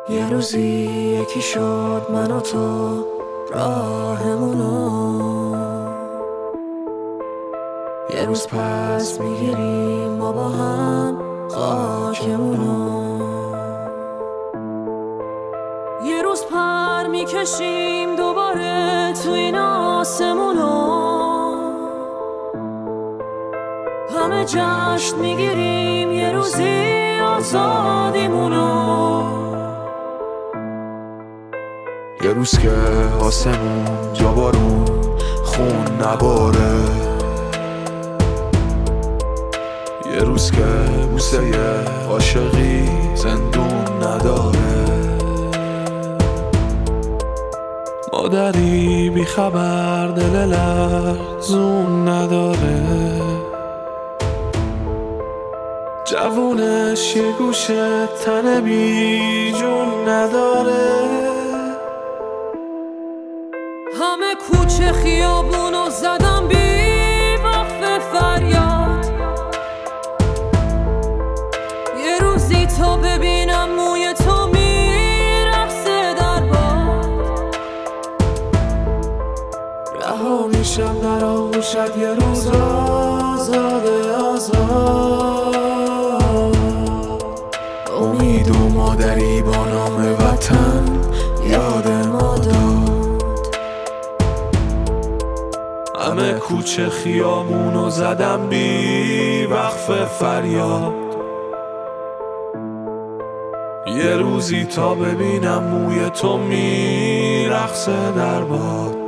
یه روزی یکی شد من و تو راهمونو، یه روز پس میگیریم ما با هم خاکمونو، یه روز پر میکشیم دوباره تو این آسمونو، همه جشن میگیریم یه روزی آزادیمونو، یه روز که آسمون جا بارون خون نباره، یه روز که بوسه عاشقی زندون نداره، مادری بی خبر دل لرزون نداره، جوونش یه گوشه تن بی جون نداره، همه کوچه خیابونو زدم بی وقف فریاد، یه روزی تا ببینم موی تو میرقصه در باد، رها میشم در آغوشت یه روز آزاده آزاد، امید و مادری با نام وطن یاد ما داد، همه کوچه خیابونو زدم بی وقف فریاد، یه روزی تا ببینم موی تو میرقصه در باد،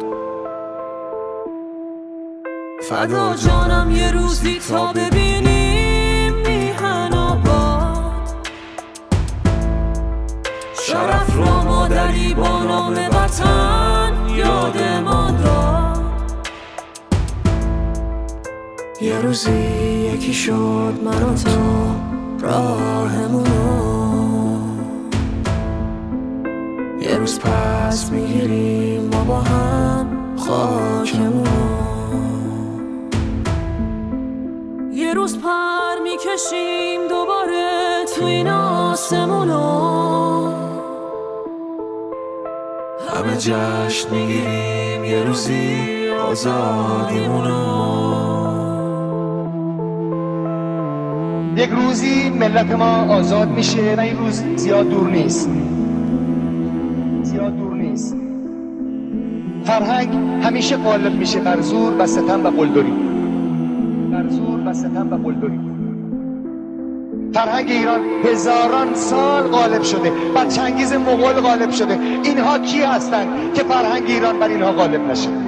فدا جانم یه روزی تا ببینیم میهن آباد، شرف را مادری با نام وطن یاد ما داد، یه روزی یکی شد من و تو راهمونو، یه روز پس میگیریم ما با هم خاکمونو، یه روز پر میکشیم دوباره تو این آسمونو، همه جشن میگیریم یه روزی آزادیمونو. یک روزی ملت ما آزاد میشه و این روز زیاد دور نیست. فرهنگ همیشه غالب میشه بر زور و ستم و قلدری. فرهنگ ایران هزاران سال غالب شده، بر چنگیز مغول غالب شده. اینها کی هستند که فرهنگ ایران بر اینها غالب نشه؟